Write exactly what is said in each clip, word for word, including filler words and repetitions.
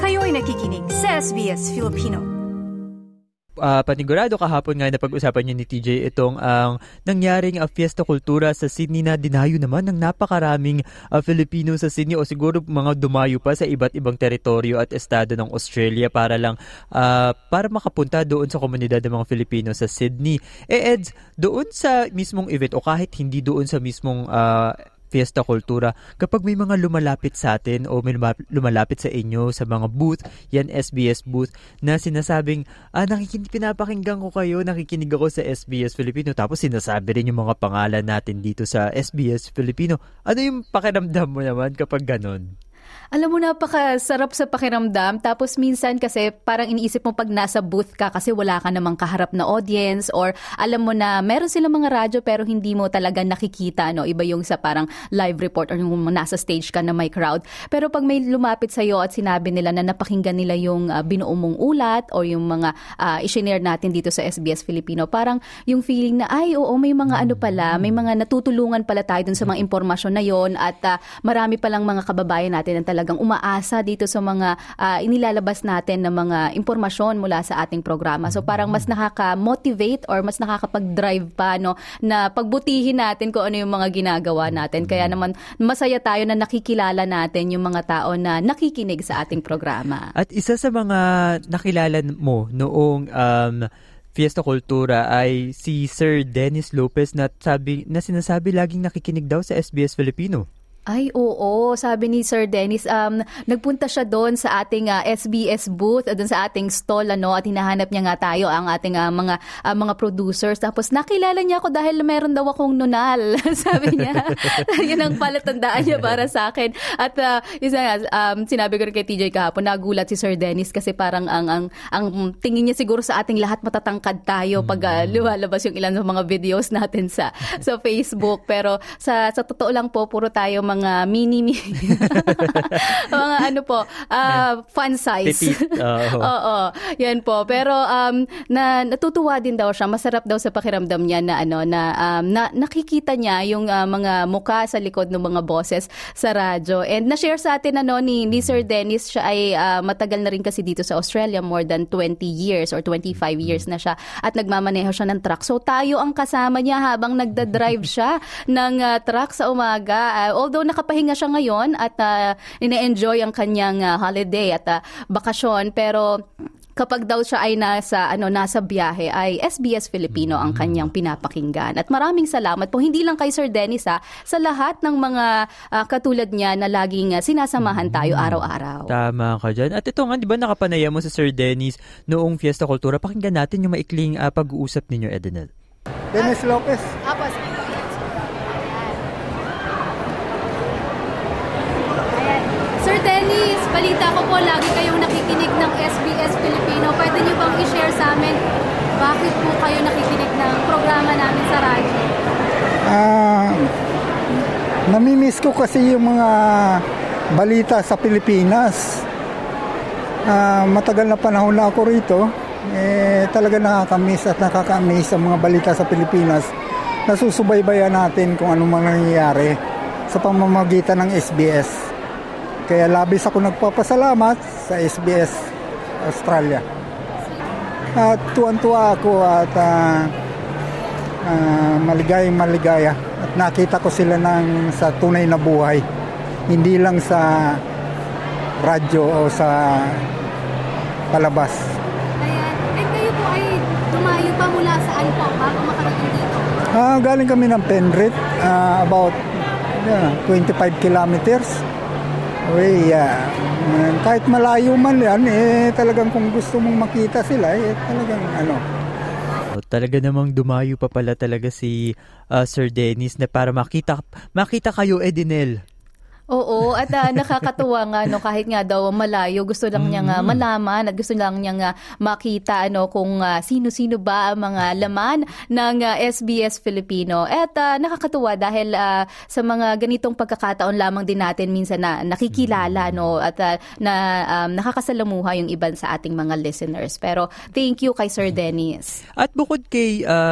Kayo'y nakikinig sa S B S Filipino. Uh, panigurado kahapon nga na pag-usapan niyo ni T J itong ang uh, nangyaring uh, Fiesta Kultura sa Sydney na dinayo naman ng napakaraming uh, Filipino sa Sydney o siguro mga dumayo pa sa iba't ibang teritoryo at estado ng Australia para lang uh, para makapunta doon sa komunidad ng mga Filipino sa Sydney. Eh Eds, doon sa mismong event o kahit hindi doon sa mismong uh, Fiesta Kultura, kapag may mga lumalapit sa atin o may lumalapit sa inyo sa mga booth, yan S B S booth, na sinasabing, ah, nakikinig, pinapakinggan ko kayo, nakikinig ako sa S B S Filipino, tapos sinasabi rin yung mga pangalan natin dito sa S B S Filipino. Ano yung pakiramdam mo naman kapag ganon? Alam mo, napakasarap sa pakiramdam. Tapos minsan kasi parang iniisip mo pag nasa booth ka kasi wala ka namang kaharap na audience or alam mo na meron silang mga radyo pero hindi mo talaga nakikita. No? Iba yung sa parang live report or yung nasa stage ka na may crowd. Pero pag may lumapit sa'yo at sinabi nila na napakinggan nila yung uh, binuo mong ulat o yung mga uh, i-share natin dito sa S B S Filipino, parang yung feeling na ay oo, may mga ano pala, may mga natutulungan pala tayo dun sa mga impormasyon na yon at uh, marami palang mga kababayan natin na talagang umaasa dito sa mga uh, inilalabas natin na mga impormasyon mula sa ating programa. So parang mas nakaka-motivate or mas nakakapag-drive pa no, na pagbutihin natin kung ano yung mga ginagawa natin. Kaya naman masaya tayo na nakikilala natin yung mga tao na nakikinig sa ating programa. At isa sa mga nakilala mo noong um, Fiesta Kultura ay si Sir Dennis Lopez na, sabi, na sinasabi laging nakikinig daw sa S B S Filipino. Ay, oo. Sabi ni Sir Dennis, um, nagpunta siya doon sa ating uh, S B S booth, uh, doon sa ating stall, ano, at hinahanap niya nga tayo, ang ating uh, mga uh, mga producers. Tapos nakilala niya ako dahil meron daw akong nunal. Sabi niya, yun ang palatandaan niya para sa akin. At uh, isa nga, um, sinabi ko rin kay T J kahapon, nagulat si Sir Dennis kasi parang ang, ang, ang tingin niya siguro sa ating lahat matatangkad tayo pag uh, lumalabas yung ilan ng mga videos natin sa sa Facebook. Pero sa, sa totoo lang po, puro tayo mga mga mini-mini mga ano po uh, fun size. Oo. Oo, yan po. Pero um, na natutuwa din daw siya, masarap daw sa pakiramdam niya na ano na, um, na nakikita niya yung uh, mga mukha sa likod ng mga boses sa radyo. And na-share sa atin ano ni, ni Sir Dennis, siya ay uh, matagal na rin kasi dito sa Australia, more than twenty years or twenty-five years na siya, at nagmamaneho siya ng truck. So tayo ang kasama niya habang nagda-drive siya ng uh, truck sa umaga. Uh, although nakapahinga siya ngayon at uh, ine-enjoy ang kanyang uh, holiday at uh, bakasyon, pero kapag daw siya ay nasa ano nasa biyahe ay S B S Filipino ang kanyang pinapakinggan. At maraming salamat po hindi lang kay Sir Dennis ha, sa lahat ng mga uh, katulad niya na laging uh, sinasamahan tayo araw-araw. Tama ka dyan. At ito nga, di ba nakapanaya mo sa Sir Dennis noong Fiesta Kultura? Pakinggan natin yung maikling uh, pag-uusap ninyo, Edenel. Dennis Lopez. Apas. Sir Dennis, balita ko po, lagi kayong nakikinig ng S B S Filipino. Pwede niyo bang i-share sa amin bakit po kayo nakikinig ng programa namin sa radyo? Ah, uh, namimiss ko kasi yung mga balita sa Pilipinas. Uh, matagal na panahon na ako rito. Eh, talaga nakakamiss at nakaka-amaze ang mga balita sa Pilipinas. Nasusubaybayan natin kung ano man nangyayari sa pamamagitan ng S B S. Kaya labis ako nagpapasalamat sa S B S Australia. At tuwan-tuwa ako at uh, uh, maligayang maligaya. At nakita ko sila ng, sa tunay na buhay. Hindi lang sa radyo o sa palabas. Ayan. Eh kayo po ay tumayo pa mula saan po bago makarating dito? Uh, galing kami ng Penrith, uh, about yeah, twenty-five kilometers. Uy, yeah. Kahit malayo man yan, eh, talagang kung gusto mong makita sila, eh, talagang ano. Talaga namang dumayo pa pala talaga si uh, Sir Dennis na para makita makita kayo, Edenel. Oo, at uh, nakakatuwa nga no, kahit nga daw malayo, gusto lang niyang uh, malaman at gusto lang niyang uh, makita ano kung uh, sino-sino ba ang mga laman ng uh, S B S Filipino. At uh, nakakatuwa dahil uh, sa mga ganitong pagkakataon lamang din natin minsan na nakikilala no at uh, na um, nakakasalamuha yung iban sa ating mga listeners. Pero thank you kay Sir Dennis. At bukod kay uh,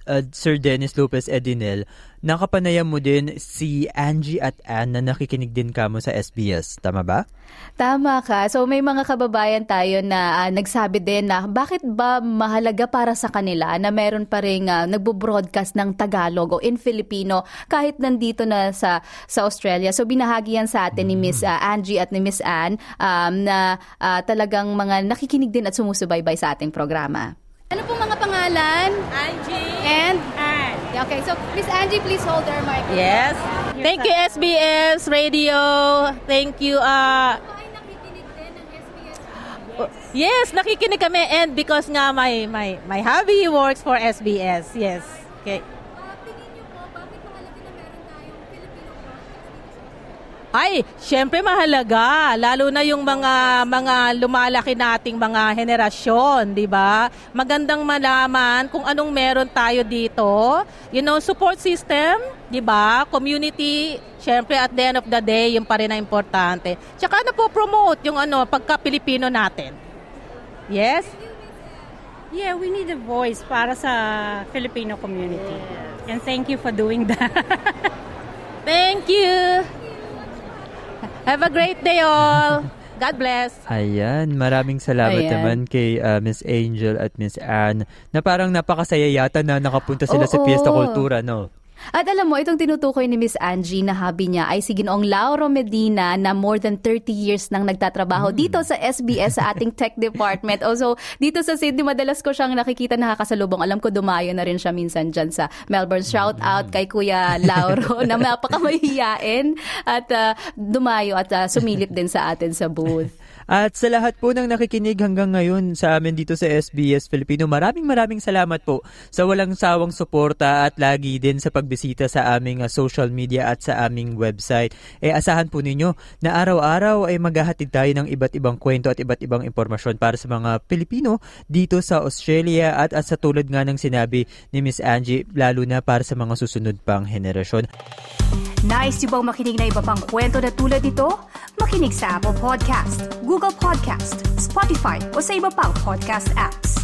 uh, Sir Dennis Lopez Edinel, nakapanayam mo din si Angie at Ann na nakikinig din kamo sa S B S. Tama ba? Tama ka. So may mga kababayan tayo na uh, nagsabi din na bakit ba mahalaga para sa kanila na meron pa rin uh, nagbo-broadcast ng Tagalog o in Filipino kahit nandito na sa sa Australia. So binahagi yan sa atin ni Miss uh, Angie at ni Miss Ann um, na uh, talagang mga nakikinig din at sumusubaybay sa ating programa. Ano pong mga pangalan? Angie And? Ann. Okay, so Miss Angie, please hold our microphone. Yes. Thank you S B S Radio. Thank you. Uh, Ay, nakikinig din ng S B S. yes, nakikinig kami and because nga my my my hubby works for S B S. Yes. Okay. Uh, tingin niyo po, bakit mahalaga na meron tayong Filipino broadcast? Ay, syempre mahalaga, lalo na yung mga mga lumalaki nating mga henerasyon, 'di ba? Magandang malaman kung anong meron tayo dito. You know, support system, 'di ba? Community, syempre at the end of the day, yung pa rin ang importante. Tsaka na po promote yung ano, pagka-Pilipino natin. Yes? Yeah, we need a voice para sa Filipino community. And thank you for doing that. Thank you. Have a great day all. God bless. Ayan, maraming salamat Ayan. naman kay uh, Miss Angel at Miss Ann na parang napakasaya yata na nakapunta sila sa Oo. Fiesta Cultura, no? At alam mo, itong tinutukoy ni Miss Angie na hobby niya ay si Ginoong Lauro Medina na more than thirty years nang nagtatrabaho mm. dito sa S B S sa ating tech department. Also, dito sa Sydney, madalas ko siyang nakikita nakakasalubong. Alam ko, dumayo na rin siya minsan dyan sa Melbourne. Shout out kay Kuya Lauro na napakamahiyain at uh, dumayo at uh, sumilip din sa atin sa booth. At sa lahat po ng nakikinig hanggang ngayon sa amin dito sa S B S Filipino, maraming maraming salamat po sa walang sawang suporta at lagi din sa pagbisita sa aming uh, social media at sa aming website. Eh asahan po ninyo na araw-araw ay maghahatid tayo ng iba't ibang kwento at iba't ibang impormasyon para sa mga Pilipino dito sa Australia at, at sa tulad nga ng sinabi ni Miss Angie, lalo na para sa mga susunod pang henerasyon. Nice yung bang makinig na iba pang kwento na tulad ito? Makinig sa Apple Podcast, Google Podcast, Spotify o sa iba pang podcast apps.